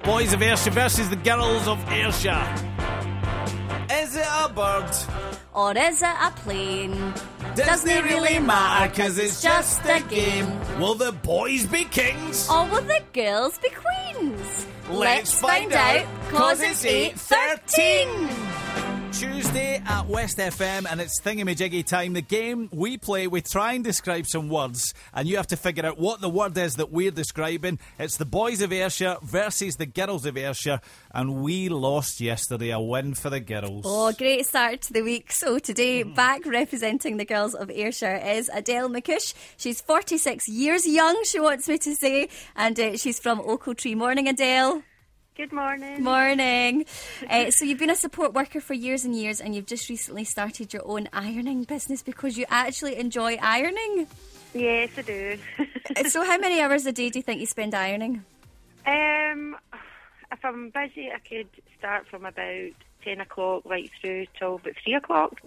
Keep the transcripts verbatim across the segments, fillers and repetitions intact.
Boys of Ayrshire versus the Girls of Ayrshire. Is it a bird? Or is it a plane? Doesn't it really matter, cause it's just a game. Will the boys be kings? Or will the girls be queens? Let's find out, cause it's eight thirteen. Tuesday at West F M, and it's Thingamajiggy time. The game we play, we try and describe some words, and you have to figure out what the word is that we're describing. It's the Boys of Ayrshire versus the Girls of Ayrshire, and we lost yesterday. A win for the girls. Oh, great start to the week. So today, mm. back representing the Girls of Ayrshire is Adele McCush. She's forty-six years young, she wants me to say, and uh, she's from Ochiltree. Morning, Adele. Good morning. Morning. uh, so you've been a support worker for years and years, and you've just recently started your own ironing business because you actually enjoy ironing. Yes, I do. So how many hours a day do you think you spend ironing? Um, if I'm busy, I could start from about ten o'clock right through till about three o'clock.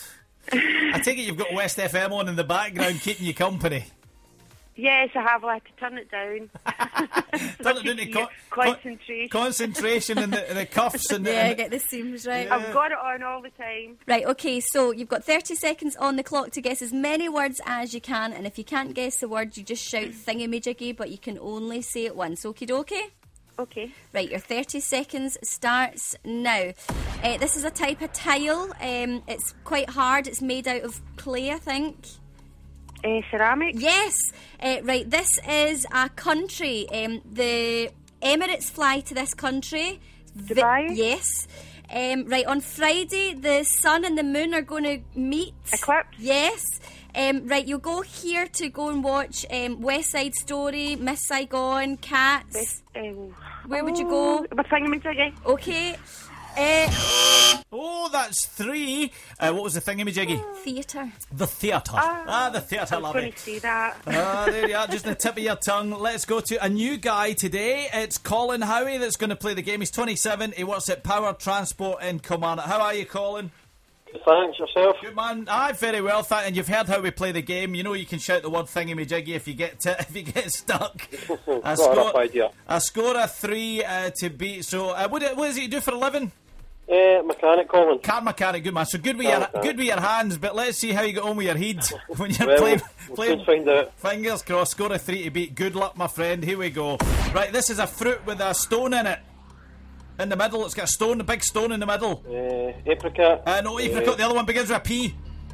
I take it you've got West F M on in the background keeping you company. Yes, I have. I had to turn it down. Turn it down to con- concentration. Concentration and the, the cuffs. And yeah, the, get the seams right. Yeah. I've got it on all the time. Right, okay, so you've got thirty seconds on the clock to guess as many words as you can, and if you can't guess the word, you just shout thingamajiggy, but you can only say it once. Okie dokie? Okay. Right, your thirty seconds starts now. Uh, this is a type of tile. Um, it's quite hard. It's made out of clay, I think. Uh, ceramic? Yes. Uh, right, this is a country. Um, the Emirates fly to this country. Dubai? Vi- yes. Um, right, on Friday, the sun and the moon are going to meet. Eclipse? Yes. Um, right, you'll go here to go and watch um, West Side Story, Miss Saigon, Cats. West, um, Where oh, would you go? My thingamajiggy. Okay. Uh, oh, that's three. Uh, what was the thingamajiggy? Theatre. The theatre. Ah, ah, the theatre, I was love going it. to say that. Ah, there you are, just the tip of your tongue. Let's go to a new guy today. It's Colin Howie that's going to play the game. He's twenty-seven. He works at Power Transport in Kilmarnock. How are you, Colin? Thanks, yourself. Good man. Aye, very well. Th- and you've heard how we play the game. You know you can shout the word thingamajiggy if you get to, if you get stuck. I score, idea. I score a three uh, to beat. So uh, what, what is it you do for a living? Uh, mechanic, Colin. Car mechanic, good man. So good with Car your mechanic. good with your hands, but let's see how you get on with your head when you're well, playing. We'll playing. find out. Fingers crossed. Score a three to beat. Good luck, my friend. Here we go. Right, this is a fruit with a stone in it. In the middle, it's got a stone, a big stone in the middle. Uh, apricot. Uh, no, apricot. Uh, the other one begins with a P.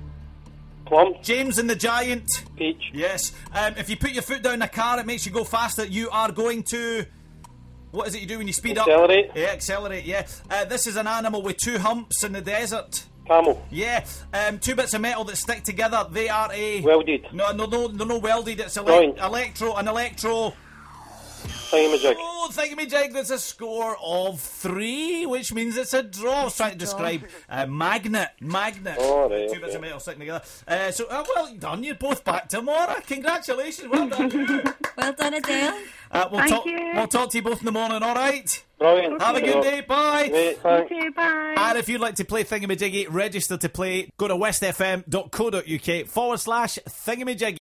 Plum. James and the Giant. Peach. Yes. Um, if you put your foot down in a car, it makes you go faster. You are going to. What is it you do when you speed Accelerate. up? Yeah, accelerate, yeah. Uh, this is an animal with two humps in the desert. Camel. Yeah. Um, two bits of metal that stick together. They are a... Welded. No, no, no, no, no welded. It's ele- Joint. electro, an electro... Thingamajig. Oh, thingamajig, that's a score of three, which means it's a draw. I was trying to describe uh, magnet. Magnet. Oh, right, Two okay. bits of metal sticking together. Uh, so, uh, well done. You're both back tomorrow. Congratulations. Well done. Well done, Adele. Uh, we'll, Thank talk, you. we'll talk to you both in the morning, all right? Brilliant. Have a good day. Bye. Mate, thanks. Okay, bye. And if you'd like to play Thingamajiggy, register to play. Go to westfm.co.uk forward slash Thingamajiggy.